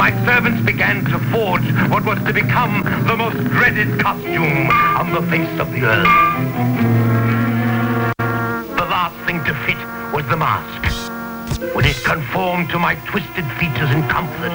my servants began to forge what was to become the most dreaded costume on the face of the earth. The last thing to fit was the mask. Would it conform to my twisted features and comfort?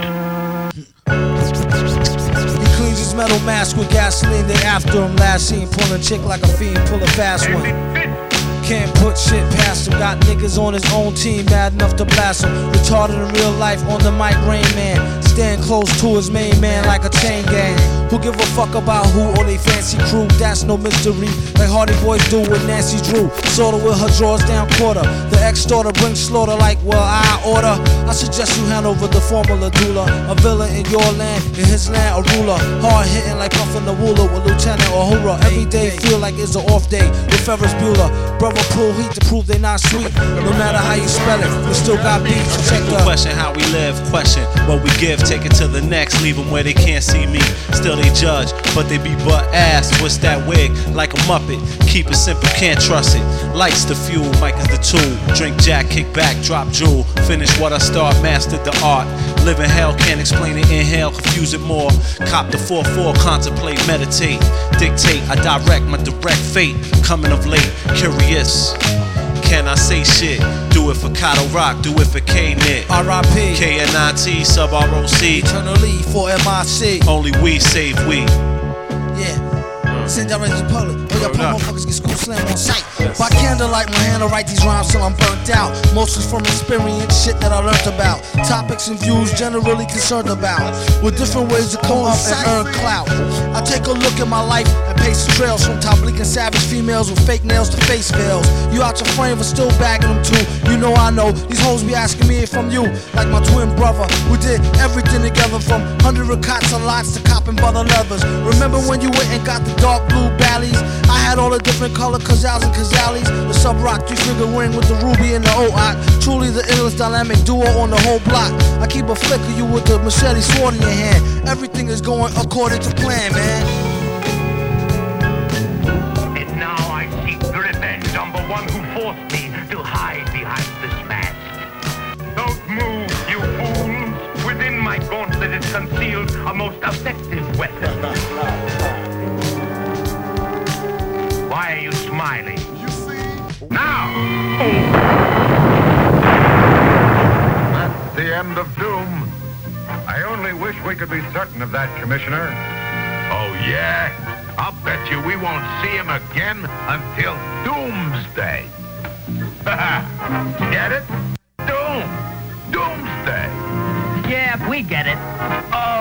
He cleans his metal mask with gasoline, they after him. Last seen pulling chick like a fiend, pull a fast one. Can't put shit past him. Got niggas on his own team mad enough to blast him. Retarded in real life on the mic, Rain Man. Stand close to his main man like a chain gang. Who give a fuck about who or they fancy crew? That's no mystery, like Hardy Boys do with Nancy Drew. Sorta with her drawers down quarter. The ex-daughter brings slaughter like, well, I order. I suggest you hand over the formula doula. A villain in your land, in his land a ruler. Hard hitting like Puffin' the Wooler with Lieutenant Uhura. Every day feel like it's an off day with Ferris Bueller. Brother pull heat to prove they not sweet. No matter how you spell it, we still got beats. Check the question how we live, question what we give, take it to the next, leave them where they can't see me. Still they judge, but they be butt ass. What's that wig? Like a Muppet. Keep it simple, can't trust it. Lights the fuel, mic is the tool. Drink Jack, kick back, drop jewel. Finish what I start, mastered the art. Live in hell, can't explain it, inhale, confuse it more. Cop the 4-4, contemplate, meditate. Dictate, I direct my direct fate. Coming of late, curious. Can I say shit? Do it for Kato Rock, do it for K-Nit. R.I.P. K-N-I-T, sub-R-O-C. Eternally for M.I.C. Only we save we. Yeah. Send y'all into the public. Or y'all poor motherfuckers get school slam on sight. By candlelight, my hand to write these rhymes till I'm burnt out. Mostly from experience, shit that I learned about. Topics and views generally concerned about. With different ways to come up and earn clout. I take a look at my life and pace the trails. From top bleak and savage females with fake nails to face veils. You out your frame but still bagging them too. You know I know. These hoes be asking me if I'm you. Like my twin brother. We did everything together from 100 cots and lots to copping butter leathers. Remember when you went and got the dark blue Bally's? I had all the different color Kazals and Kazalis. The sub rock 3-finger ring with the ruby and the O-Ot. Truly the illest dynamic duo on the whole block. I keep a flick of you with the machete sword in your hand. Everything is going according to plan, man. And now I seek the revenge on the one who forced me to hide behind this mask. Don't move, you fools. Within my gauntlet is concealed a most effective weapon. Why are you smiling? You see? Now! That's the end of doom. I only wish we could be certain of that, Commissioner. Oh, yeah? I'll bet you we won't see him again until Doomsday. Get it? Doom. Doomsday. Yeah, we get it. Oh!